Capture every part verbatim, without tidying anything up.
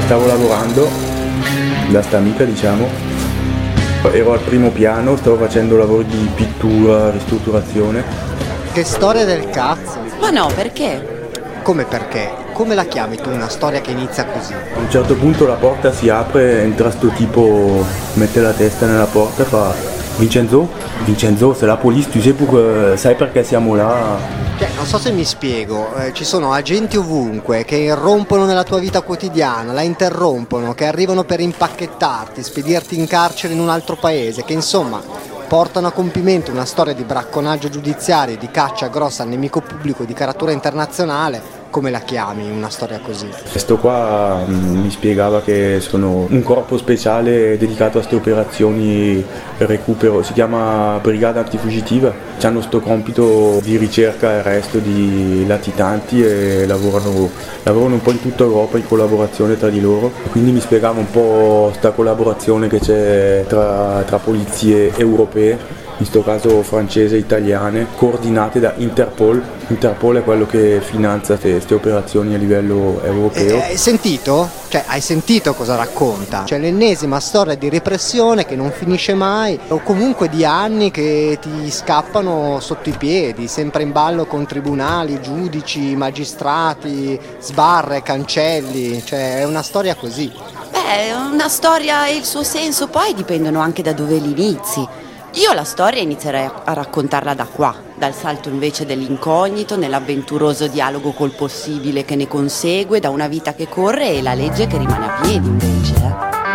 stavo lavorando da sta amica, diciamo, ero al primo piano, stavo facendo lavori di pittura, ristrutturazione. Che storia del cazzo! Ma no, perché? Come perché? Come la chiami tu una storia che inizia così? A un certo punto la porta si apre, entra sto tipo, mette la testa nella porta e fa: Vincenzo? Vincenzo, c'est la police, tu sais pour, sai perché siamo là? Cioè, non so se mi spiego, eh, ci sono agenti ovunque che irrompono nella tua vita quotidiana, la interrompono, che arrivano per impacchettarti, spedirti in carcere in un altro paese, che insomma portano a compimento una storia di bracconaggio giudiziario e di caccia grossa al nemico pubblico di caratura internazionale. Come la chiami una storia così? Questo qua mh, mi spiegava che sono un corpo speciale dedicato a queste operazioni recupero, si chiama Brigata Antifugitiva. Hanno sto compito di ricerca e arresto di latitanti e lavorano, lavorano un po' in tutta Europa in collaborazione tra di loro. Quindi mi spiegava un po' sta collaborazione che c'è tra, tra polizie europee, in questo caso francese e italiane, coordinate da Interpol. Interpol è quello che finanzia queste operazioni a livello europeo. E, hai sentito? Cioè, hai sentito cosa racconta? Cioè, l'ennesima storia di repressione che non finisce mai, o comunque di anni che ti scappano sotto i piedi, sempre in ballo con tribunali, giudici, magistrati, sbarre, cancelli. Cioè, è una storia così. Beh, una storia e il suo senso poi dipendono anche da dove l'inizi. Io la storia inizierei a raccontarla da qua, dal salto invece dell'incognito, nell'avventuroso dialogo col possibile che ne consegue, da una vita che corre e la legge che rimane a piedi invece. Eh.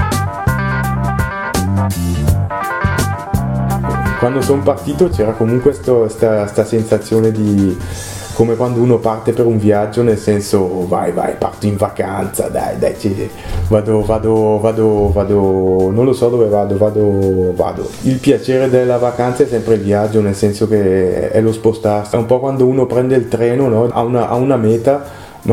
Quando sono partito c'era comunque questa sensazione di come quando uno parte per un viaggio, nel senso vai vai parto in vacanza, dai dai ci, vado vado vado vado non lo so dove vado vado vado il piacere della vacanza è sempre il viaggio, nel senso che è lo spostarsi, è un po' quando uno prende il treno, no? ha una, ha una meta,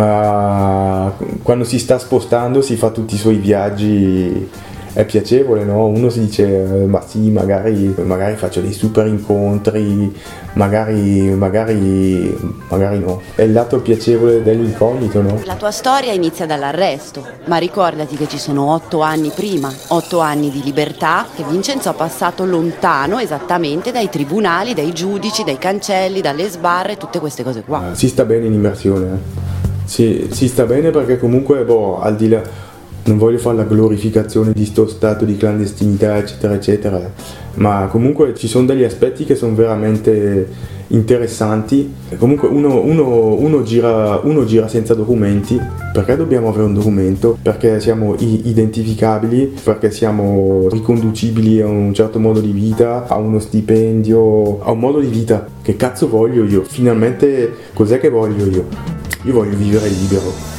ma quando si sta spostando si fa tutti i suoi viaggi. È piacevole, no? Uno si dice ma sì, magari, magari faccio dei super incontri, magari, magari, magari no. È il lato piacevole dell'incognito, no? La tua storia inizia dall'arresto, ma ricordati che ci sono otto anni prima, otto anni di libertà che Vincenzo ha passato lontano esattamente dai tribunali, dai giudici, dai cancelli, dalle sbarre, tutte queste cose qua. Si sta bene in immersione, eh? si, si sta bene perché comunque, boh, al di là... Non voglio fare la glorificazione di sto stato di clandestinità eccetera eccetera, ma comunque ci sono degli aspetti che sono veramente interessanti. Comunque uno, uno, uno, gira, uno gira senza documenti, perché dobbiamo avere un documento? Perché siamo identificabili, perché siamo riconducibili a un certo modo di vita, a uno stipendio, a un modo di vita. Che cazzo voglio io? Finalmente cos'è che voglio io? Io voglio vivere libero.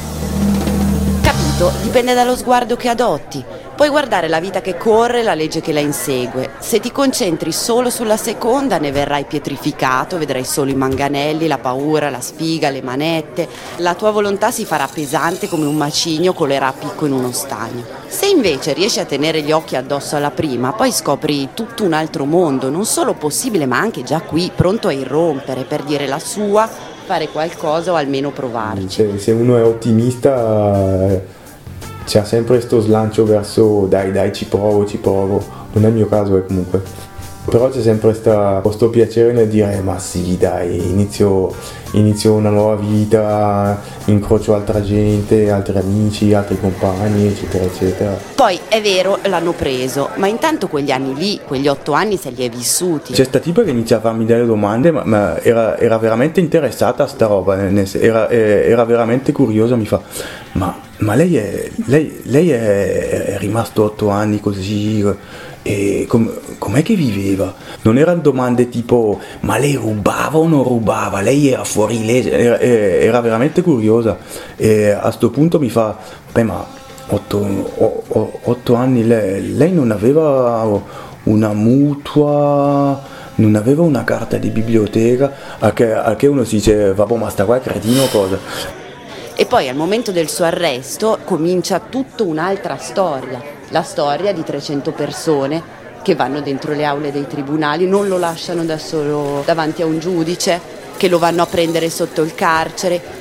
Dipende dallo sguardo che adotti. Puoi guardare la vita che corre e la legge che la insegue. Se ti concentri solo sulla seconda ne verrai pietrificato, vedrai solo i manganelli, la paura, la sfiga, le manette. La tua volontà si farà pesante come un macigno colerà a picco in uno stagno. Se invece riesci a tenere gli occhi addosso alla prima, poi scopri tutto un altro mondo, non solo possibile ma anche già qui, pronto a irrompere per dire la sua, fare qualcosa o almeno provarci. Se, se uno è ottimista... c'è sempre questo slancio verso dai dai ci provo, ci provo, non è il mio caso eh, comunque, però c'è sempre sta, questo piacere nel dire ma sì dai, inizio, inizio una nuova vita, incrocio altra gente, altri amici, altri compagni eccetera eccetera. Poi è vero, l'hanno preso, ma intanto quegli anni lì, quegli otto anni se li hai vissuti. C'è sta tipa che inizia a farmi delle domande, ma, ma era, era veramente interessata a sta roba, era, era veramente curiosa, mi fa ma, ma lei, è, lei, lei è, è rimasto otto anni così e com, com'è che viveva? Non erano domande tipo ma lei rubava o non rubava, lei era fuori legge, era, era veramente curiosa e a sto punto mi fa beh ma otto, otto anni lei, lei non aveva una mutua, non aveva una carta di biblioteca, a che, a che uno si dice vabbè ma sta qua è cretino o cosa. E poi al momento del suo arresto comincia tutta un'altra storia, la storia di trecento persone che vanno dentro le aule dei tribunali, non lo lasciano da solo davanti a un giudice, che lo vanno a prendere sotto il carcere,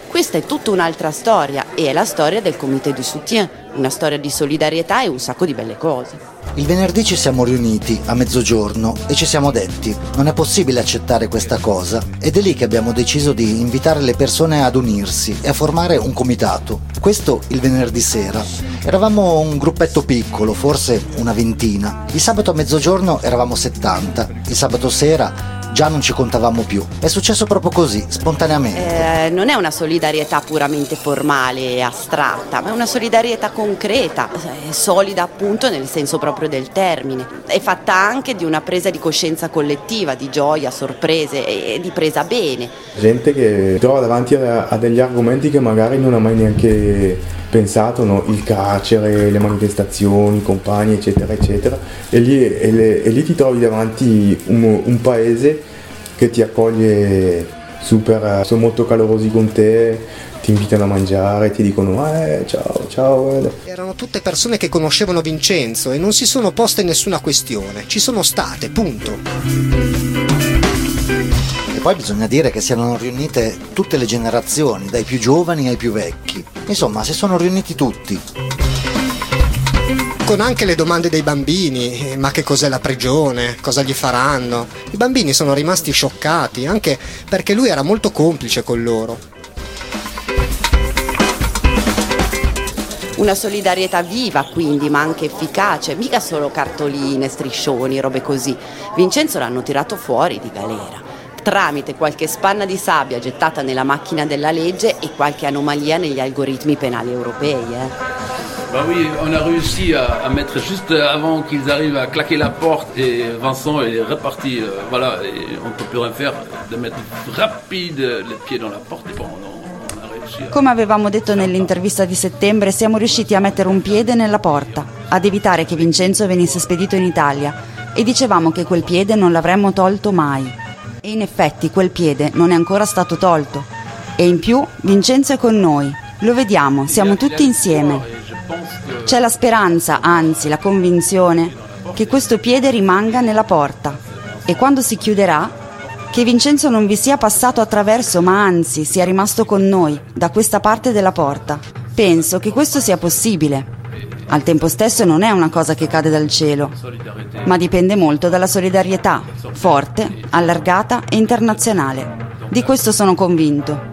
Questa è tutta un'altra storia e è la storia del Comité du Soutien, una storia di solidarietà e un sacco di belle cose. Il venerdì ci siamo riuniti a mezzogiorno e ci siamo detti: non è possibile accettare questa cosa, ed è lì che abbiamo deciso di invitare le persone ad unirsi e a formare un comitato. Questo il venerdì sera. Eravamo un gruppetto piccolo, forse una ventina. Il sabato a mezzogiorno eravamo settanta, il sabato sera già non ci contavamo più. È successo proprio così, spontaneamente. Eh, non è una solidarietà puramente formale e astratta, ma è una solidarietà concreta, eh, solida appunto nel senso proprio del termine. È fatta anche di una presa di coscienza collettiva, di gioia, sorprese e, e di presa bene. Gente che trova davanti a, a degli argomenti che magari non ha mai neanche pensato, no? Il carcere, le manifestazioni, i compagni, eccetera, eccetera. E lì, e le, e lì ti trovi davanti un, un paese che ti accoglie super, sono molto calorosi con te, ti invitano a mangiare, ti dicono eh, ciao, ciao. Erano tutte persone che conoscevano Vincenzo e non si sono poste nessuna questione, ci sono state, punto. E poi bisogna dire che si erano riunite tutte le generazioni, dai più giovani ai più vecchi. Insomma, si sono riuniti tutti. Con anche le domande dei bambini, ma che cos'è la prigione, cosa gli faranno? I bambini sono rimasti scioccati, anche perché lui era molto complice con loro. Una solidarietà viva quindi, ma anche efficace, mica solo cartoline, striscioni, robe così. Vincenzo l'hanno tirato fuori di galera, tramite qualche spanna di sabbia gettata nella macchina della legge e qualche anomalia negli algoritmi penali europei. Eh. Bah oui, on a réussi à, à mettre juste avant qu'ils arrivent à claquer la porte et Vincent est reparti, euh, voilà, et on ne peut plus rien faire, de mettre rapide le pied dans la porte et bon, on a réussi à... Come avevamo detto nell'intervista di settembre, siamo riusciti a mettere un piede nella porta, ad evitare che Vincenzo venisse spedito in Italia, e dicevamo che quel piede non l'avremmo tolto mai. E in effetti quel piede non è ancora stato tolto. E in più Vincenzo è con noi, lo vediamo, siamo tutti insieme. C'è la speranza, anzi la convinzione, che questo piede rimanga nella porta e quando si chiuderà, che Vincenzo non vi sia passato attraverso, ma anzi sia rimasto con noi, da questa parte della porta. Penso che questo sia possibile. Al tempo stesso non è una cosa che cade dal cielo, ma dipende molto dalla solidarietà, forte, allargata e internazionale. Di questo sono convinto.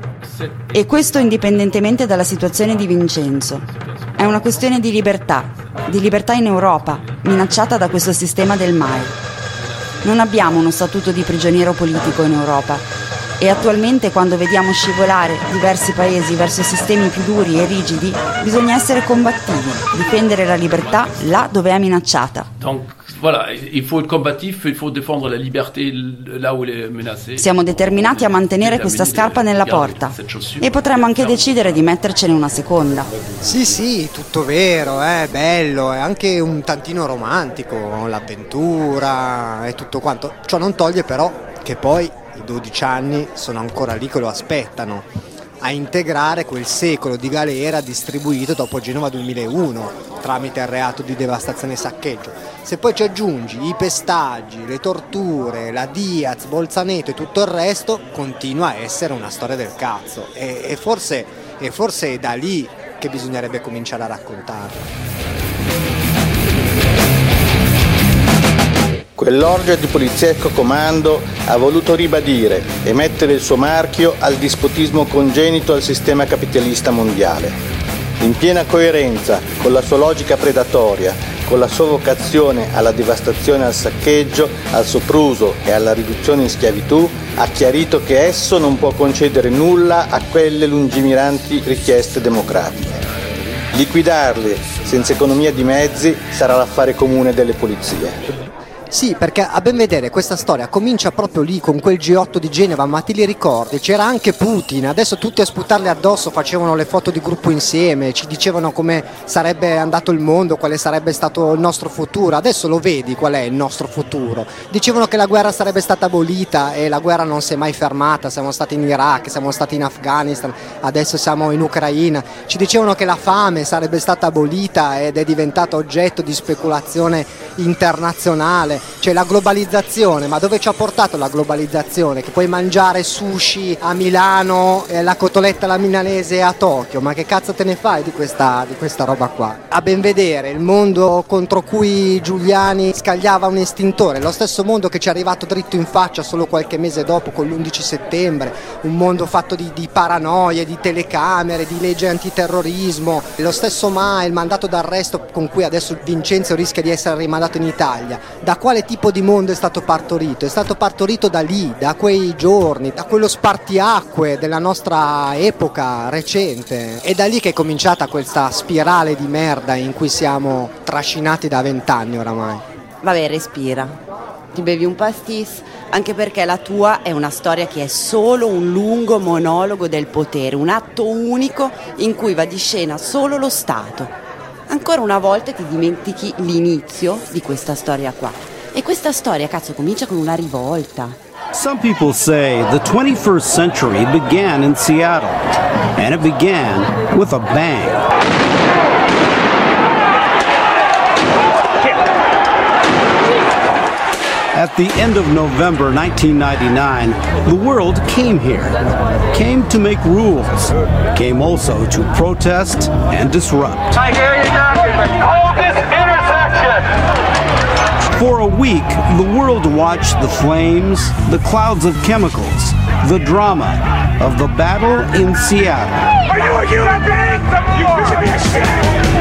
E questo indipendentemente dalla situazione di Vincenzo. È una questione di libertà, di libertà in Europa, minacciata da questo sistema del male. Non abbiamo uno statuto di prigioniero politico in Europa e attualmente quando vediamo scivolare diversi paesi verso sistemi più duri e rigidi, bisogna essere combattivi, difendere la libertà là dove è minacciata. Donc, voilà, il faut être combatif, il faut défendre la liberté là où elle est menacée. Siamo determinati a mantenere questa scarpa nella porta e potremmo anche decidere di mettercene una seconda. Sì, sì, tutto vero, è bello, è anche un tantino romantico, l'avventura e tutto quanto. Ciò non toglie però che poi i dodici anni sono ancora lì che lo aspettano, a integrare quel secolo di galera distribuito dopo Genova duemilauno tramite il reato di devastazione e saccheggio. Se poi ci aggiungi i pestaggi, le torture, la Diaz, Bolzaneto e tutto il resto, continua a essere una storia del cazzo e, e, forse, e forse è da lì che bisognerebbe cominciare a raccontarla. Quell'orgia di poliziesco comando ha voluto ribadire e mettere il suo marchio al dispotismo congenito al sistema capitalista mondiale. In piena coerenza con la sua logica predatoria, con la sua vocazione alla devastazione e al saccheggio, al sopruso e alla riduzione in schiavitù, ha chiarito che esso non può concedere nulla a quelle lungimiranti richieste democratiche. Liquidarle senza economia di mezzi sarà l'affare comune delle polizie. Sì, perché a ben vedere questa storia comincia proprio lì con quel G otto di Genova, ma ti li ricordi? C'era anche Putin, adesso tutti a sputarle addosso facevano le foto di gruppo insieme, ci dicevano come sarebbe andato il mondo, quale sarebbe stato il nostro futuro, adesso lo vedi qual è il nostro futuro. Dicevano che la guerra sarebbe stata abolita e la guerra non si è mai fermata, siamo stati in Iraq, siamo stati in Afghanistan, adesso siamo in Ucraina, ci dicevano che la fame sarebbe stata abolita ed è diventata oggetto di speculazione internazionale. mondiale, cioè la globalizzazione. Ma dove ci ha portato la globalizzazione? Che puoi mangiare sushi a Milano e la cotoletta alla milanese a Tokyo, ma che cazzo te ne fai di questa, di questa roba qua? A ben vedere, il mondo contro cui Giuliani scagliava un estintore, lo stesso mondo che ci è arrivato dritto in faccia solo qualche mese dopo con l'undici settembre, un mondo fatto di, di paranoie, di telecamere, di legge antiterrorismo, lo stesso M A E, il mandato d'arresto con cui adesso Vincenzo rischia di essere rimandato in Italia. Da quale tipo di mondo è stato partorito? È stato partorito da lì, da quei giorni, da quello spartiacque della nostra epoca recente. È da lì che è cominciata questa spirale di merda in cui siamo trascinati da vent'anni oramai. Vabbè, respira, ti bevi un pastis, anche perché la tua è una storia che è solo un lungo monologo del potere, un atto unico in cui va di scena solo lo Stato. Ancora una volta ti dimentichi l'inizio di questa storia qua. E questa storia, cazzo, comincia con una rivolta. Some people say the twenty-first century began in Seattle, and it began with a bang. At the end of November nineteen ninety-nine, the world came here, came to make rules, came also to protest and disrupt. I hear you knocking. Hold this intersection! For a week, the world watched the flames, the clouds of chemicals, the drama of the battle in Seattle. Are you a human being? You should be ashamed!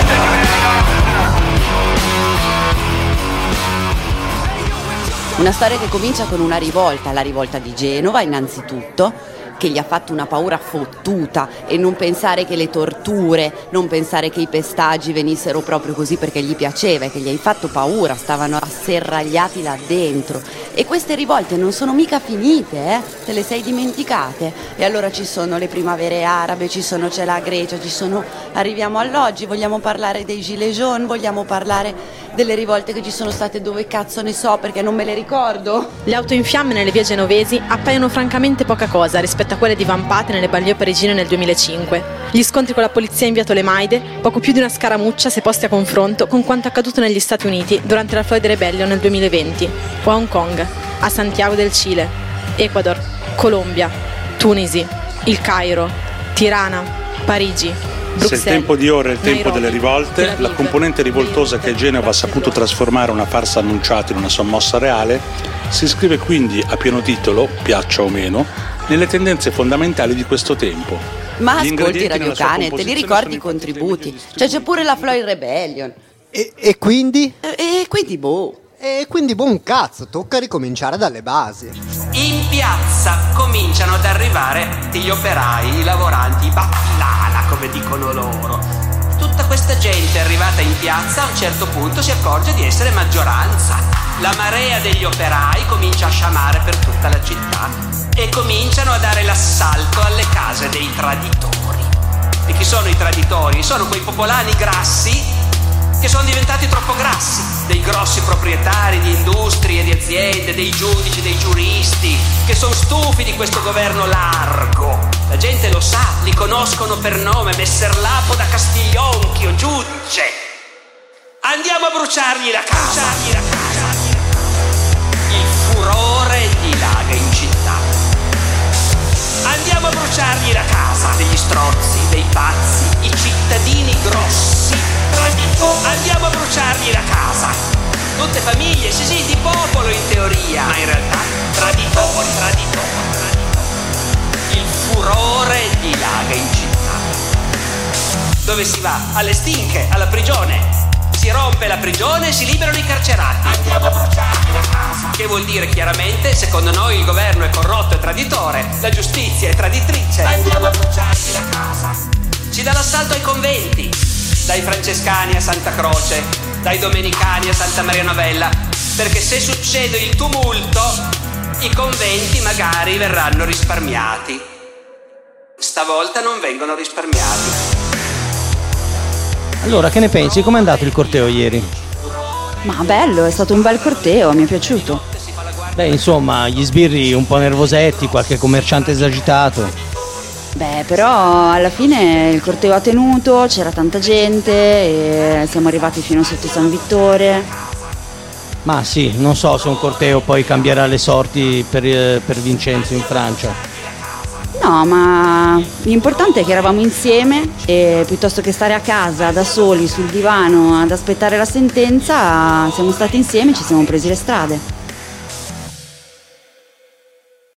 Una storia che comincia con una rivolta, la rivolta di Genova innanzitutto, che gli ha fatto una paura fottuta, e non pensare che le torture, non pensare che i pestaggi venissero proprio così perché gli piaceva, e che gli hai fatto paura, stavano asserragliati là dentro. E queste rivolte non sono mica finite, eh? Te le sei dimenticate? E allora ci sono le primavere arabe, ci sono, c'è la Grecia, ci sono, arriviamo all'oggi, vogliamo parlare dei Gilets jaunes, vogliamo parlare delle rivolte che ci sono state, dove cazzo ne so, perché non me le ricordo. Le auto in fiamme nelle vie genovesi appaiono francamente poca cosa rispetto a quelle divampate nelle banlieue parigine nel duemilacinque. Gli scontri con la polizia in via Tolemaide, poco più di una scaramuccia se posti a confronto con quanto accaduto negli Stati Uniti durante la Floyd Rebellion nel duemilaventi, o a Hong Kong, a Santiago del Cile, Ecuador, Colombia, Tunisi, il Cairo, Tirana, Parigi. Se il tempo di ora è il tempo delle rivolte, la componente rivoltosa che Genova ha saputo trasformare una farsa annunciata in una sommossa reale si iscrive quindi a pieno titolo, piaccia o meno, nelle tendenze fondamentali di questo tempo. Ma ascolti Radio Cane, te li ricordi i contributi? Cioè c'è pure la Floyd Rebellion. E, e quindi? E, e quindi boh. E quindi buon cazzo, tocca ricominciare dalle basi. In piazza cominciano ad arrivare gli operai, i lavoranti, i battilala come dicono loro. Tutta questa gente arrivata in piazza a un certo punto si accorge di essere maggioranza. La marea degli operai comincia a sciamare per tutta la città e cominciano a dare l'assalto alle case dei traditori. E chi sono i traditori? Sono quei popolani grassi che sono diventati troppo grassi, dei grossi proprietari di industrie, di aziende, dei giudici, dei giuristi, che sono stufi di questo governo largo. La gente lo sa, li conoscono per nome, Messer Lapo da Castiglionchio, giudice. Andiamo a bruciargli la casa. Bruciargli la casa. Il furore dilaga in città. Andiamo a bruciargli la casa. Degli strozzi, dei pazzi, i cittadini grossi. Andiamo a bruciargli la casa. Tutte famiglie, sì sì, di popolo in teoria, ma in realtà traditori, traditori, traditori. Il furore dilaga in città. Dove si va? Alle stinche, alla prigione. Si rompe la prigione e si liberano i carcerati. Andiamo a bruciargli la casa. Che vuol dire chiaramente, secondo noi il governo è corrotto e traditore, la giustizia è traditrice. Andiamo a bruciargli la casa. Si dà l'assalto ai conventi, dai francescani a Santa Croce, dai domenicani a Santa Maria Novella, perché se succede il tumulto, i conventi magari verranno risparmiati. Stavolta non vengono risparmiati. Allora, che ne pensi? Com'è andato il corteo ieri? Ma bello, è stato un bel corteo, mi è piaciuto. Beh, insomma, gli sbirri un po' nervosetti, qualche commerciante esagitato. Beh, però alla fine il corteo ha tenuto, c'era tanta gente e siamo arrivati fino sotto San Vittore. Ma sì, non so se un corteo poi cambierà le sorti per, per Vincenzo in Francia. No, ma l'importante è che eravamo insieme e piuttosto che stare a casa da soli sul divano ad aspettare la sentenza, siamo stati insieme e ci siamo presi le strade.